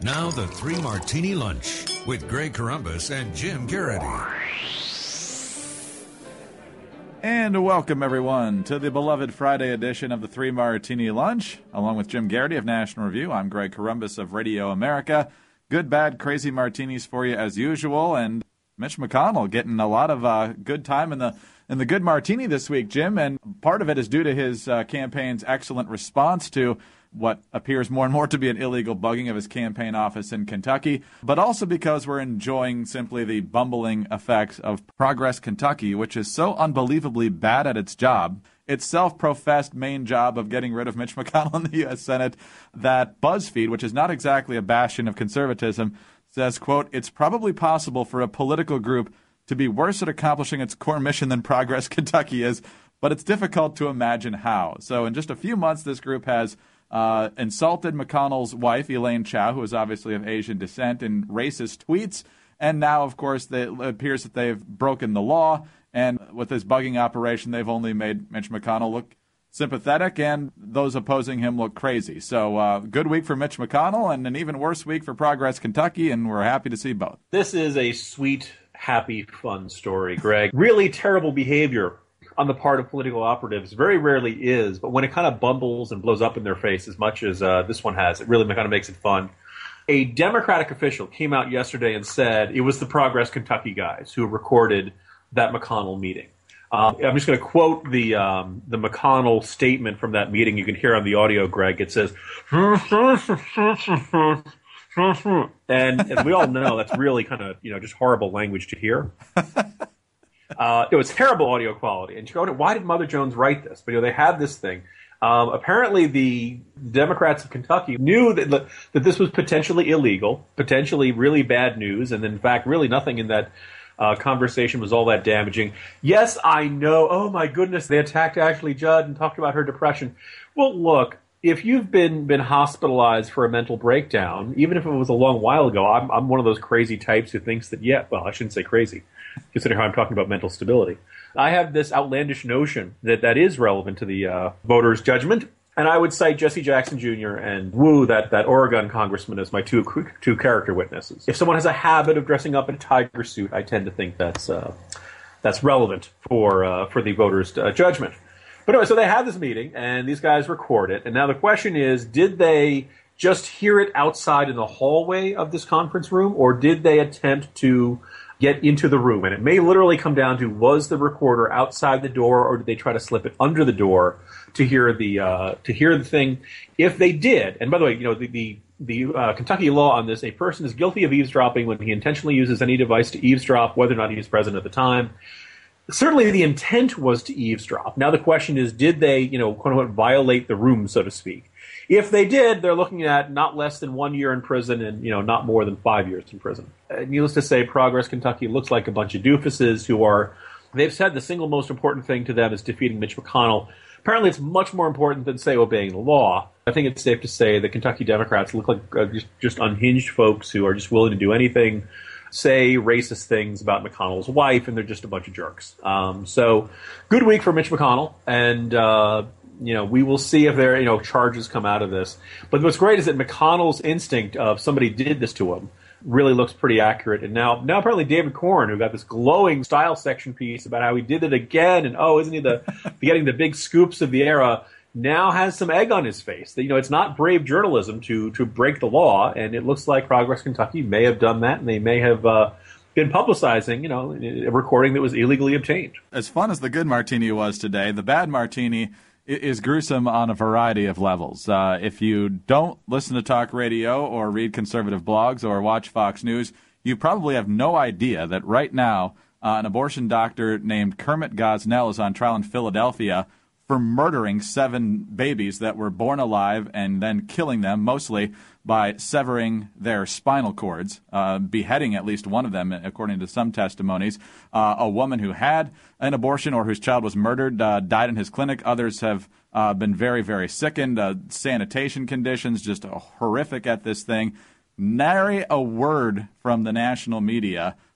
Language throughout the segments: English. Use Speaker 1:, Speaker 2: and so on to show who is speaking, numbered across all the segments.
Speaker 1: Now the Three Martini Lunch with Greg Corombos and Jim Garrity.
Speaker 2: And welcome, everyone, to the beloved Friday edition of the Three Martini Lunch. Along with Jim Garrity of National Review, I'm Greg Corombos of Radio America. Good, bad, crazy martinis for you as usual. And Mitch McConnell getting a lot of good time in the good martini this week, Jim. And part of it is due to his campaign's excellent response to what appears more and more to be an illegal bugging of his campaign office in Kentucky, but also because we're enjoying simply the bumbling effects of Progress Kentucky, which is so unbelievably bad at its job, its self-professed main job of getting rid of Mitch McConnell in the U.S. Senate, that BuzzFeed, which is not exactly a bastion of conservatism, says, quote, "It's probably possible for a political group to be worse at accomplishing its core mission than Progress Kentucky is, but it's difficult to imagine how." So in just a few months, this group has insulted McConnell's wife, Elaine Chao, who is obviously of Asian descent, in racist tweets. And now, of course, it appears that they've broken the law. And with this bugging operation, they've only made Mitch McConnell look sympathetic and those opposing him look crazy. So good week for Mitch McConnell and an even worse week for Progress Kentucky, and we're happy to see both.
Speaker 3: This is a sweet, happy, fun story, Greg. Really terrible behavior on the part of political operatives very rarely is, but when it kind of bumbles and blows up in their face as much as this one has, it really kind of makes it fun. A Democratic official came out yesterday and said it was the Progress Kentucky guys who recorded that McConnell meeting. I'm just going to quote the McConnell statement from that meeting. You can hear on the audio, Greg. It says, and we all know that's really kind of just horrible language to hear. It was terrible audio quality. And you go, why did Mother Jones write this? But they had this thing. Apparently, the Democrats of Kentucky knew that this was potentially illegal, potentially really bad news, and in fact, really nothing in that conversation was all that damaging. Yes, I know. Oh my goodness, they attacked Ashley Judd and talked about her depression. Well, look. If you've been hospitalized for a mental breakdown, even if it was a long while ago, I'm one of those crazy types who thinks that, I shouldn't say crazy, considering how I'm talking about mental stability. I have this outlandish notion that is relevant to the voters' judgment, and I would cite Jesse Jackson Jr. and Wu, that Oregon congressman, as my two character witnesses. If someone has a habit of dressing up in a tiger suit, I tend to think that's relevant for the voters' judgment. But anyway, so they had this meeting, and these guys record it. And now the question is, did they just hear it outside in the hallway of this conference room, or did they attempt to get into the room? And it may literally come down to, was the recorder outside the door, or did they try to slip it under the door to hear the thing? If they did, and by the way, the Kentucky law on this, a person is guilty of eavesdropping when he intentionally uses any device to eavesdrop, whether or not he is present at the time. Certainly the intent was to eavesdrop. Now the question is, did they, quote unquote, violate the room, so to speak? If they did, they're looking at not less than 1 year in prison and, not more than 5 years in prison. Needless to say, Progress Kentucky looks like a bunch of doofuses they've said the single most important thing to them is defeating Mitch McConnell. Apparently it's much more important than, say, obeying the law. I think it's safe to say that Kentucky Democrats look like just unhinged folks who are just willing to do anything, say racist things about McConnell's wife, and they're just a bunch of jerks. So good week for Mitch McConnell, and we will see if there charges come out of this. But what's great is that McConnell's instinct of somebody did this to him really looks pretty accurate. And now apparently David Corn, who got this glowing style section piece about how he did it again, and isn't he getting the big scoops of the era, now has some egg on his face. It's not brave journalism to break the law, and it looks like Progress Kentucky may have done that, and they may have been publicizing, a recording that was illegally obtained.
Speaker 2: As fun as the good martini was today, the bad martini is gruesome on a variety of levels. If you don't listen to talk radio or read conservative blogs or watch Fox News, you probably have no idea that right now an abortion doctor named Kermit Gosnell is on trial in Philadelphia for murdering 7 babies that were born alive and then killing them, mostly by severing their spinal cords, beheading at least one of them, according to some testimonies. A woman who had an abortion or whose child was murdered died in his clinic. Others have been very, very sickened. Sanitation conditions, just horrific at this thing. Nary a word from the national media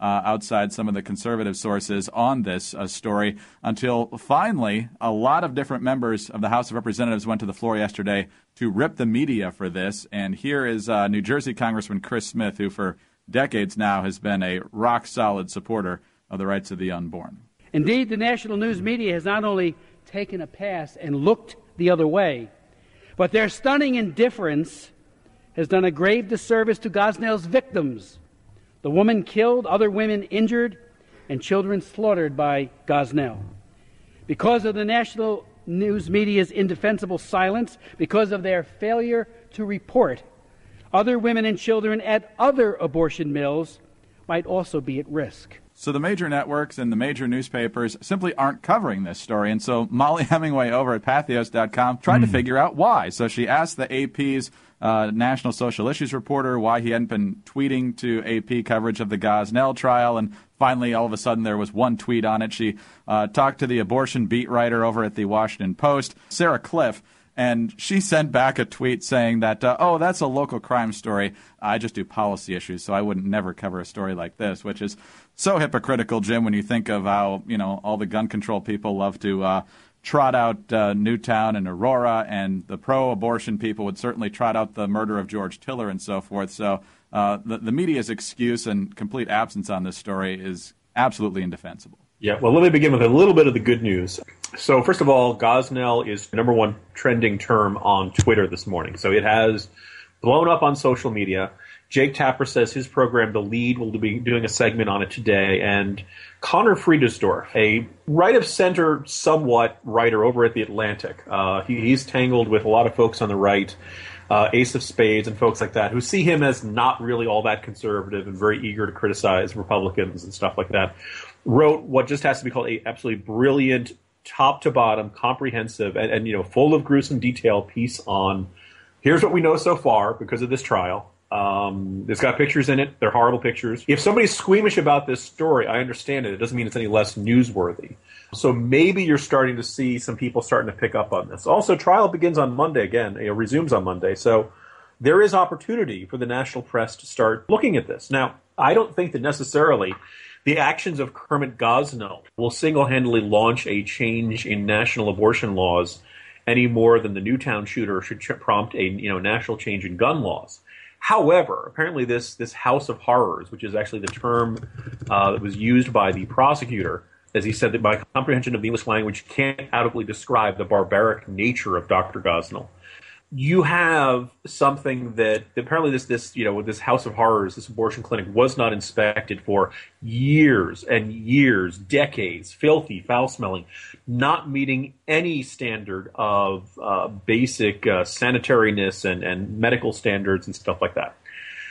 Speaker 2: outside some of the conservative sources on this story until finally a lot of different members of the House of Representatives went to the floor yesterday to rip the media for this. And here is New Jersey Congressman Chris Smith, who for decades now has been a rock-solid supporter of the rights of the unborn.
Speaker 4: Indeed, the national news media has not only taken a pass and looked the other way, but their stunning indifference has done a grave disservice to Gosnell's victims, the woman killed, other women injured, and children slaughtered by Gosnell. Because of the national news media's indefensible silence, because of their failure to report, other women and children at other abortion mills might also be at risk.
Speaker 2: So the major networks and the major newspapers simply aren't covering this story. And so Molly Hemingway over at Pathos.com tried to figure out why. So she asked the AP's National Social Issues reporter why he hadn't been tweeting to AP coverage of the Gosnell trial. And finally, all of a sudden, there was one tweet on it. She talked to the abortion beat writer over at the Washington Post, Sarah Cliff, and she sent back a tweet saying that, oh, that's a local crime story. I just do policy issues, so I wouldn't never cover a story like this, which is so hypocritical, Jim, when you think of how, all the gun control people love to trot out Newtown and Aurora, and the pro-abortion people would certainly trot out the murder of George Tiller and so forth. So the media's excuse and complete absence on this story is absolutely indefensible.
Speaker 3: Yeah, well, let me begin with a little bit of the good news. So, first of all, Gosnell is the number one trending term on Twitter this morning. So it has blown up on social media. Jake Tapper says his program, The Lead, will be doing a segment on it today. And Connor Friedersdorf, a right-of-center somewhat writer over at The Atlantic, he's tangled with a lot of folks on the right, Ace of Spades and folks like that, who see him as not really all that conservative and very eager to criticize Republicans and stuff like that, wrote what just has to be called a absolutely brilliant, top-to-bottom, comprehensive, and full of gruesome detail piece on here's what we know so far because of this trial. It's got pictures in it. They're horrible pictures. If somebody's squeamish about this story, I understand it. It doesn't mean it's any less newsworthy. So maybe you're starting to see some people starting to pick up on this. Also, trial begins on Monday again. It resumes on Monday. So there is opportunity for the national press to start looking at this. Now, I don't think that necessarily the actions of Kermit Gosnell will single-handedly launch a change in national abortion laws any more than the Newtown shooter should prompt a national change in gun laws. However, apparently this House of Horrors, which is actually the term that was used by the prosecutor, as he said that my comprehension of the English language can't adequately describe the barbaric nature of Dr. Gosnell. You have something that apparently this House of Horrors, this abortion clinic, was not inspected for years and years, decades, filthy, foul-smelling, not meeting any standard of basic sanitariness and medical standards and stuff like that.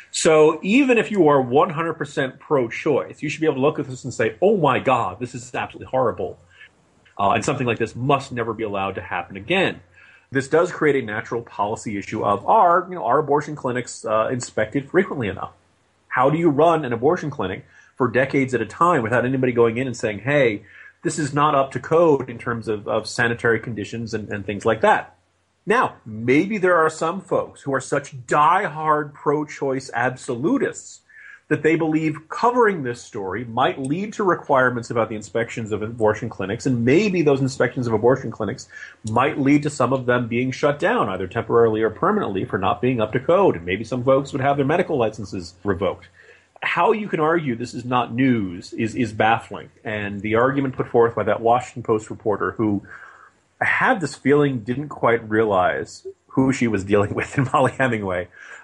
Speaker 3: So even if you are 100% pro-choice, you should be able to look at this and say, oh my God, this is absolutely horrible. And something like this must never be allowed to happen again. This does create a natural policy issue of are abortion clinics inspected frequently enough? How do you run an abortion clinic for decades at a time without anybody going in and saying, hey, this is not up to code in terms of sanitary conditions and things like that? Now, maybe there are some folks who are such die-hard pro-choice absolutists that they believe covering this story might lead to requirements about the inspections of abortion clinics, and maybe those inspections of abortion clinics might lead to some of them being shut down, either temporarily or permanently, for not being up to code, and maybe some folks would have their medical licenses revoked. How you can argue this is not news is baffling, and the argument put forth by that Washington Post reporter who I have this feeling didn't quite realize who she was dealing with in Molly Hemingway.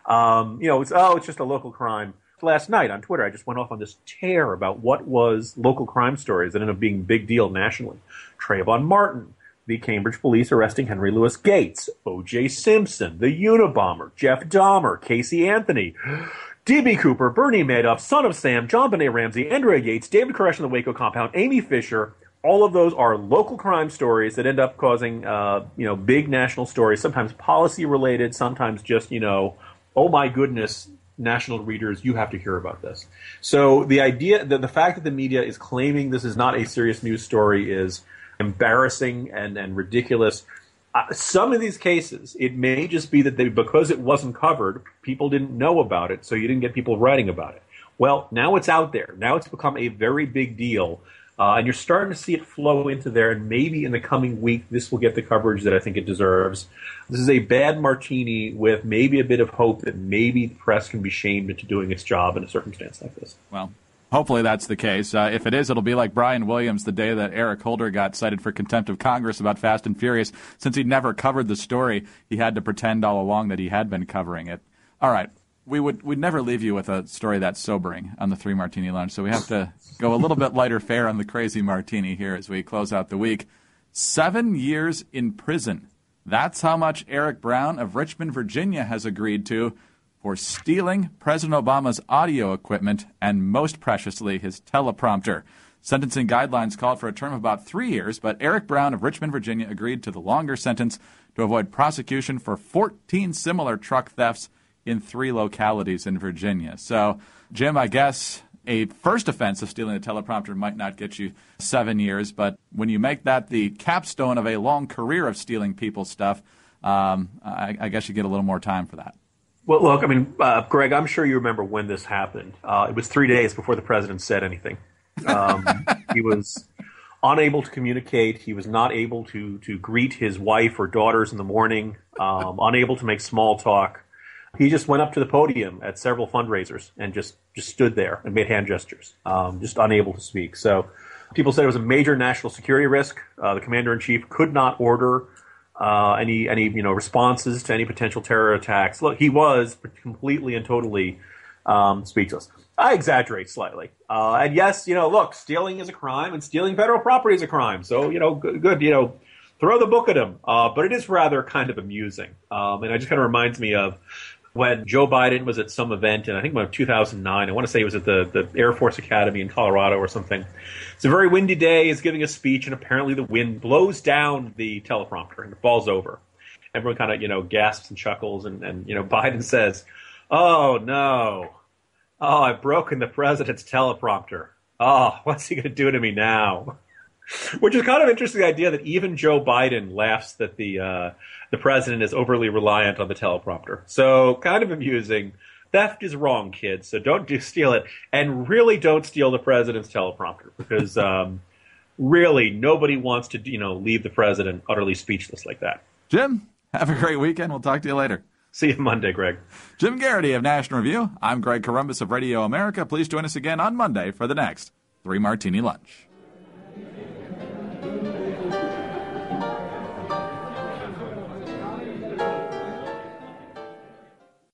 Speaker 3: It's just a local crime. Last night on Twitter, I just went off on this tear about what was local crime stories that ended up being big deal nationally. Trayvon Martin, the Cambridge police arresting Henry Louis Gates, O.J. Simpson, the Unabomber, Jeff Dahmer, Casey Anthony, D.B. Cooper, Bernie Madoff, Son of Sam, John Benet Ramsey, Andrea Yates, David Koresh in the Waco compound, Amy Fisher. All of those are local crime stories that end up causing, big national stories, sometimes policy related, sometimes just, oh my goodness, national readers, you have to hear about this. So the idea that the fact that the media is claiming this is not a serious news story is embarrassing and ridiculous. Some of these cases, it may just be that because it wasn't covered, people didn't know about it, so you didn't get people writing about it. Well, now it's out there. Now it's become a very big deal. And you're starting to see it flow into there, and maybe in the coming week this will get the coverage that I think it deserves. This is a bad martini with maybe a bit of hope that maybe the press can be shamed into doing its job in a circumstance like this.
Speaker 2: Well, hopefully that's the case. If it is, it'll be like Brian Williams the day that Eric Holder got cited for contempt of Congress about Fast and Furious. Since he never covered the story, he had to pretend all along that he had been covering it. All right. We'd never leave you with a story that's sobering on the Three Martini Lunch, so we have to go a little bit lighter fare on the crazy martini here as we close out the week. 7 years in prison. That's how much Eric Brown of Richmond, Virginia has agreed to for stealing President Obama's audio equipment and, most preciously, his teleprompter. Sentencing guidelines called for a term of about 3 years, but Eric Brown of Richmond, Virginia agreed to the longer sentence to avoid prosecution for 14 similar truck thefts in 3 localities in Virginia. So, Jim, I guess a first offense of stealing a teleprompter might not get you 7 years, but when you make that the capstone of a long career of stealing people's stuff, I guess you get a little more time for that.
Speaker 3: Well, look, I mean, Greg, I'm sure you remember when this happened. It was 3 days before the president said anything. He was unable to communicate. He was not able to greet his wife or daughters in the morning, unable to make small talk. He just went up to the podium at several fundraisers and just stood there and made hand gestures, just unable to speak. So people said it was a major national security risk. The commander-in-chief could not order any responses to any potential terror attacks. Look, he was completely and totally speechless. I exaggerate slightly. And yes, look, stealing is a crime and stealing federal property is a crime. So, good, throw the book at him. But it is rather kind of amusing. And it just kind of reminds me of when Joe Biden was at some event, and I think about 2009, I want to say it was at the Air Force Academy in Colorado or something. It's a very windy day. He's giving a speech, and apparently the wind blows down the teleprompter, and it falls over. Everyone kind of, gasps and chuckles, and Biden says, "Oh, no. Oh, I've broken the president's teleprompter. Oh, what's he going to do to me now?" Which is kind of interesting, the idea that even Joe Biden laughs that the president is overly reliant on the teleprompter. So kind of amusing. Theft is wrong, kids. So don't steal it. And really don't steal the president's teleprompter because really nobody wants to, leave the president utterly speechless like that.
Speaker 2: Jim, have a great weekend. We'll talk to you later.
Speaker 3: See you Monday, Greg.
Speaker 2: Jim Garrity of National Review. I'm Greg Corombos of Radio America. Please join us again on Monday for the next Three Martini Lunch.